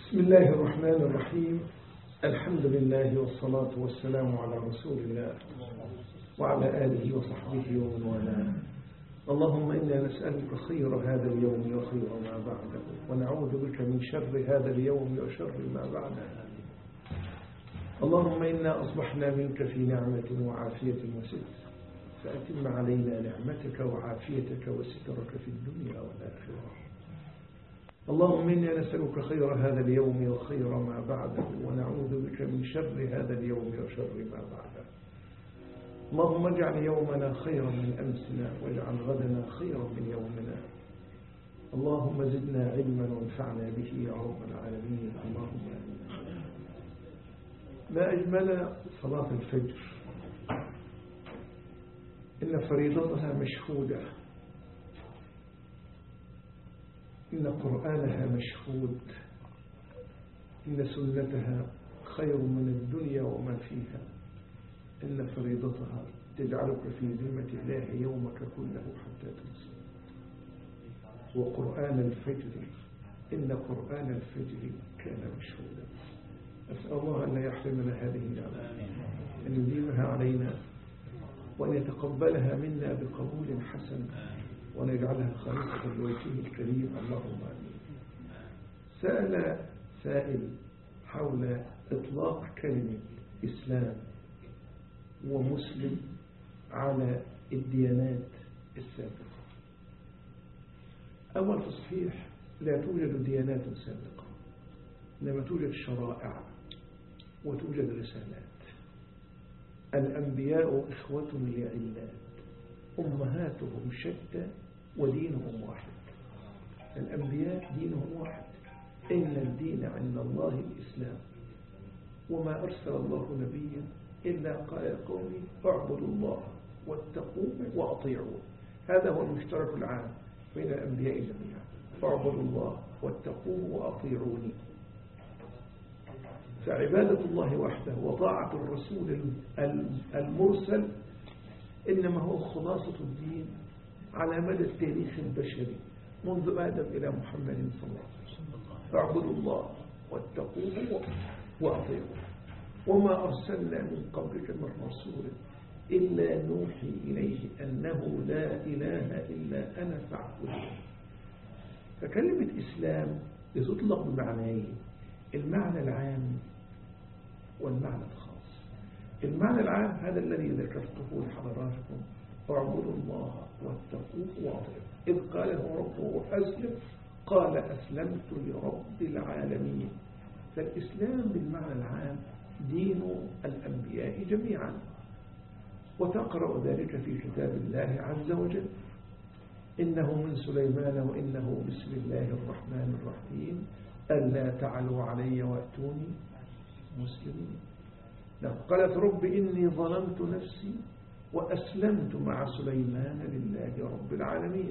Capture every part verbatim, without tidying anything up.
بسم الله الرحمن الرحيم. الحمد لله والصلاة والسلام على رسول الله وعلى آله وصحبه ومن والاه. اللهم إنا نسألك خير هذا اليوم وخير ما بعده، ونعوذ بك من شر هذا اليوم وشر ما بعده. اللهم إنا أصبحنا منك في نعمة وعافية وستر، فأتم علينا نعمتك وعافيتك وسترك في الدنيا والآخرة. اللهم إنا نسألك خير هذا اليوم وخير ما بعده، ونعوذ بك من شر هذا اليوم وشر ما بعده. اللهم اجعل يومنا خيرا من أمسنا، واجعل غدنا خيرا من يومنا. اللهم زدنا علما وانفعنا به يا رب العالمين. اللهم آمين. ما أجمل صلاة الفجر، إن فريضتها مشهودة، إن قرآنها مشهود، إن سنتها خير من الدنيا وما فيها، إن فريضتها تجعلك في ذمة الله يومك كله حتى تمسي. وقرآن الفجر، إن قرآن الفجر كان مشهودا. أسأل الله أن لا يحرمنا هذه النعمة، أن يديمها علينا، وأن يتقبلها منا بقبول حسن، وأن يجعلها خالصة لوجهه الكريم. اللهم آمين. سأل سائل حول إطلاق كلمة إسلام ومسلم على الديانات السابقة. أول تصحيح: لا توجد ديانات سابقة، إنما توجد شرائع وتوجد رسالات. الأنبياء إخوة لعلات، أمهاتهم شتى ودينهم واحد. الأنبياء دينهم واحد، إن الدين عند الله الإسلام، وما أرسل الله نبيا إلا قال يا قومي اعبدوا الله واتقوه وأطيعوه. هذا هو المشترك العام بين الأنبياء جميعا: اعبدوا الله واتقوه وأطيعوني. فعبادة الله وحده وطاعة الرسول المرسل إنما هو خلاصة الدين على مدى التاريخ البشري منذ آدم إلى محمد صلى الله عليه وسلم. اعبدوا الله واتقوه وأطيعوه. وما أرسلنا من قبلك من رسول إلا نوحي إليه أنه لا إله إلا أنا فاعبدون. فكلمة إسلام تطلق بمعنيين: المعنى العام والمعنى الخاص. المعنى العام هذا الذي ذكرته لحضراتكم: اعبدوا الله واتقوه وأطيعوه. إذ قال له ربه أسلم قال أسلمت لرب العالمين. فالإسلام بالمعنى العام دين الأنبياء جميعا، وتقرأ ذلك في كتاب الله عز وجل: إنه من سليمان وإنه بسم الله الرحمن الرحيم ألا تعلوا علي وأتوني مسلمين. قالت رب إني ظلمت نفسي وأسلمت مع سليمان لله رب العالمين.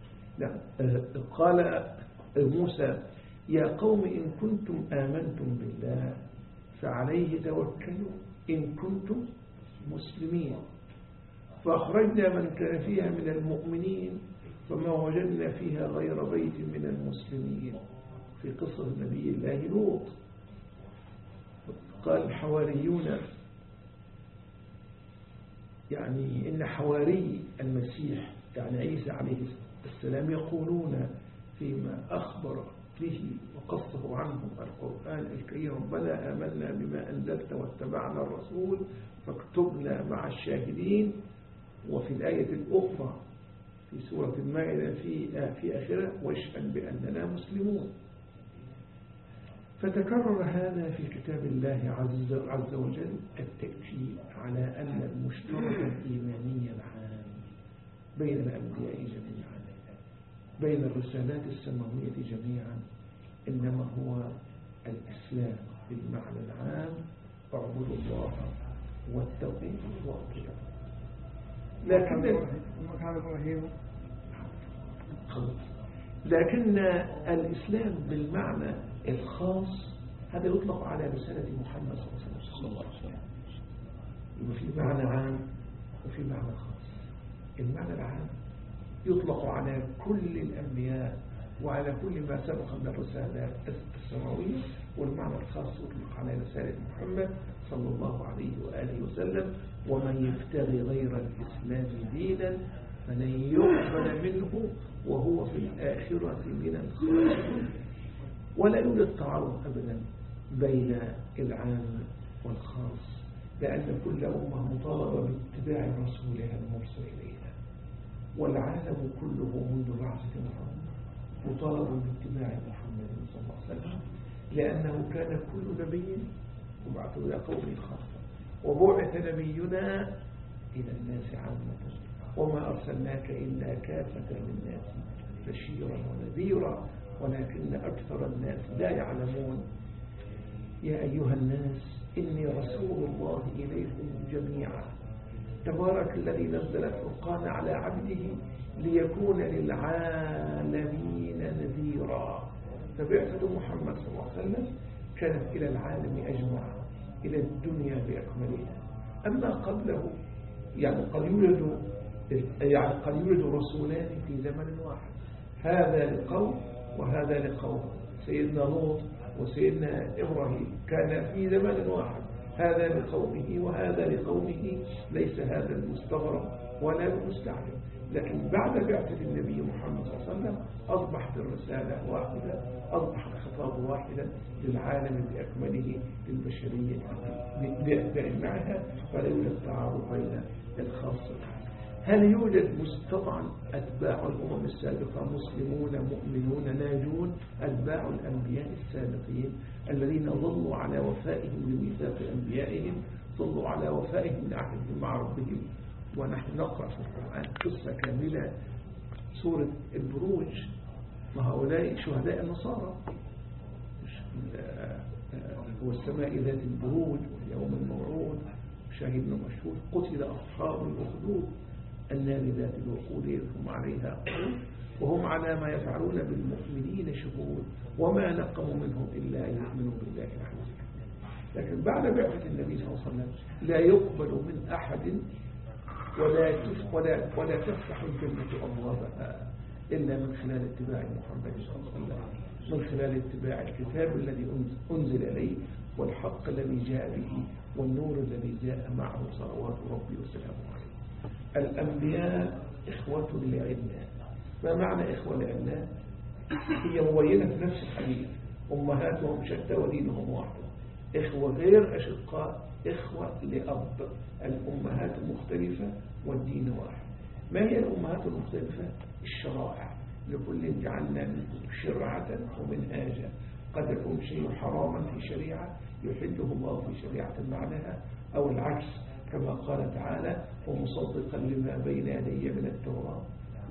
قال موسى يا قوم إن كنتم آمنتم بالله فعليه توكلوا إن كنتم مسلمين. فأخرجنا من كان فيها من المؤمنين فما وجدنا فيها غير بيت من المسلمين، في قصة نبي الله لوط. قال الحواريون، يعني إن حواري المسيح يعني عيسى عليه السلام يقولون فيما أخبر به وقصه عنهم القرآن الكريم: ربنا آمنا بما أنزلت واتبعنا الرسول فاكتبنا مع الشاهدين. وفي الآية الأخرى في سورة المائدة في في آخرة: واشهد بأننا مسلمون. فتكرر هذا في كتاب الله عز, عز وجل التأكيد على أن المشترك الإيماني العام بين الأنبياء جميعا، بين الرسالات السماوية جميعا، إنما هو الإسلام بالمعنى العام: اعبدوا الله واتقوه وأطيعوه. لكن لكن الإسلام بالمعنى الخاص هذا يطلق على رسالة محمد صلى الله عليه وسلم. وفي معنى عام وفي معنى خاص. المعنى العام يطلق على كل الأنبياء وعلى كل ما سبق من الرسالة السماوية، والمعنى الخاص يطلق على رسالة محمد صلى الله عليه وآله وسلم: ومن يبتغي غير الإسلام دينا فلن يقبل منه وهو في الآخرة من الخاسرين. ولا يوجد تعارض أبدا بين العام والخاص، لأن كل أمة مطالبة باتباع رسولها المرسل إليها، والعالم كله منذ بعثة محمد مطالب باتباع محمد صلى الله عليه وسلم، لأنه كان كل نبي يبعث إلى قومه خاصة، وبعث نبينا إلى الناس عامة، وما أرسلناك إلا كافة للناس بشيرا ونذيرا ولكن أكثر الناس لا يعلمون. يا أيها الناس إني رسول الله إليكم جميعا تبارك الذي نزل الفرقان على عبده ليكون للعالمين نذيرا. فبعثة محمد صلى الله عليه وسلم كانت إلى العالم أجمع، إلى الدنيا بأكملها. أما قبله يعني قد يولد يعني قد يولد رسولان في زمن واحد، هذا لقوم وهذا لقوم. سيدنا لوط وسيدنا إبراهيم كان في زمن واحد، هذا لقومه وهذا لقومه، ليس هذا المستغرب ولا المستعجب. لكن بعد بعثة النبي محمد صلى الله عليه وسلم أصبحت الرسالة واحدة، أصبح الخطاب واحدا للعالم بأكمله، للبشرية بأجمعها، فلا يوجد تعارض بين الخاص. هل يوجد مستطعا أتباع الأمم السابقة مسلمون مؤمنون ناجون؟ أتباع الأنبياء السابقين الذين ظلوا على وفائهم لميثاق أنبيائهم، ظلوا على وفائهم لعهدهم مع ربهم. ونحن نقرأ في القرآن قصة كاملة، سورة البروج، وهؤلاء شهداء النصارى، والسماء ذات البروج واليوم الموعود شاهدنا مشهود، قتل أصحاب الأخدود النار ذات الوقود هم عليها وهم على ما يفعلون بالمؤمنين شهود وما نقموا منهم إلا أن يؤمنوا بالله العزيز. لكن بعد بعثة النبي صلى الله عليه وسلم لا يقبل من أحد ولا ولا ولا تفتح الجنة أبوابها إلا من خلال اتباع محمد صلى الله عليه وسلم، من خلال اتباع الكتاب الذي أنزل إليه والحق الذي جاء به والنور الذي جاء معه صلوات ربي وسلامه عليه. الأنبياء إخوة لعلنا. ما معنى إخوة لعلنا؟ هي مبينة في نفس الحديث: أمهاتهم شتى ودينهم واحد. إخوة غير أشقاء، إخوة لأب، الأمهات مختلفة والدين واحد. ما هي الأمهات المختلفة؟ الشرائع، لكل جعلنا منكم شرعة ومنهاجا. قد يكون شيء حراما في شريعة يحله الله في شريعة بعدها، أو العكس، كما قال تعالى: ومصدقا لما بين يدي من التوراة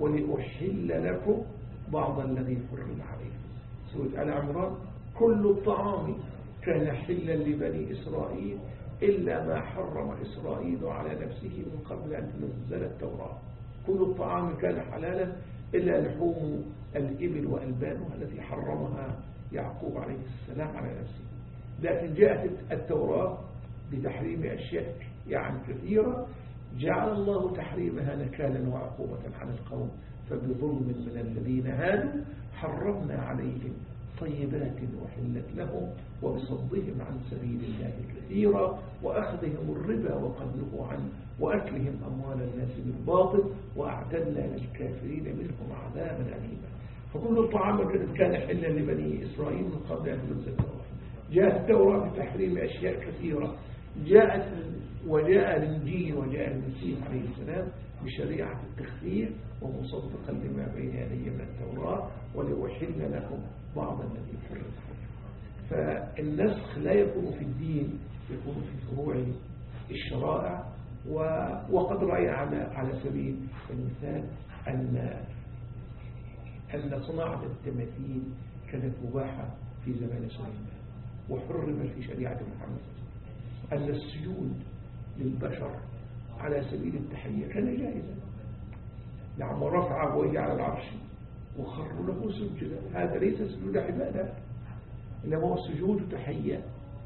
ولأحل لكم بعض الذي حرم عليكم. سورة آل عمران: كل الطعام كان حلا لبني إسرائيل إلا ما حرم إسرائيل على نفسه من قبل أن تنزل التوراة. كل الطعام كان حلالا إلا لحوم الإبل وألبانها التي حرمها يعقوب عليه السلام على نفسه. لكن جاءت التوراة بتحريم أشياء يعني كثيرة، جعل الله تحريمها نكالا وعقوبة على القوم. فبظلم من الذين هادوا حرمنا عليهم طيبات وحلت لهم وبصدهم عن سبيل الله كثيرا وأخذهم الربا وقد نهوا عنه وأكلهم أموال الناس بالباطل وأعتدنا للكافرين منهم عذابا أليما. فكل الطعام كان حلا لبني إسرائيل من قبل أن تنزل التوراة. جاءت التوراة بتحريم أشياء كثيرة، جاءت وجاء الإنجيل وجاء المسيح عليه السلام بشريعة التخفيف ومصدقا لما بين يدي من التوراة ولأحل لكم بعض الذي حرم عليكم. فالنسخ لا يكون في الدين، يكون في فروع الشرائع. وقد رأي على على سبيل المثال أن أن صناعة التماثيل كانت مباحة في زمان سليمان وحرم في شريعة محمد. أن السجود للبشر على سبيل التحية كان جائزا. نعم، ورفع أبويه على العرش وخروا له سجدا. هذا ليس سجود عبادة، إنما هو سجود تحية.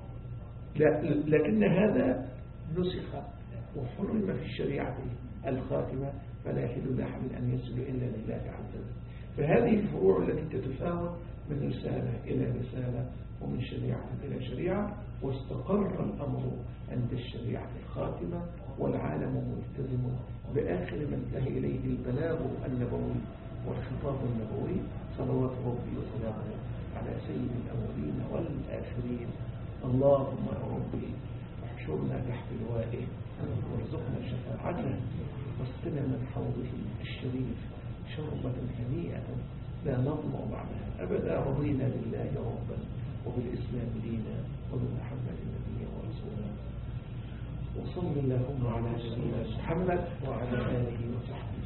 لكن هذا نسخ وحرم في الشريعة الخاتمة، فلا يحل لأحد أن يسجد إلا لله عز وجل. فهذه الفروع التي تتفاوت من رسالة إلى رسالة ومن شريعة إلى شريعة، واستقر الأمر عند الشريعة الخاتمة، والعالم ملتزم بآخر ما انتهى إليه البلاغ النبوي والخطاب النبوي، صلوات ربي وسلامه على سيد الأولين والآخرين. اللهم يا ربي احشرنا تحت لوائه وارزقنا شفاعته، واسقنا من حوضه الشريف شربة هنيئة لا نظمأ بعدها أبدا. رضينا بالله ربا وبالإسلام دينا وبمحمد نبيا ورسولا. وصل اللهم على سيدنا محمد وعلى آله وصحبه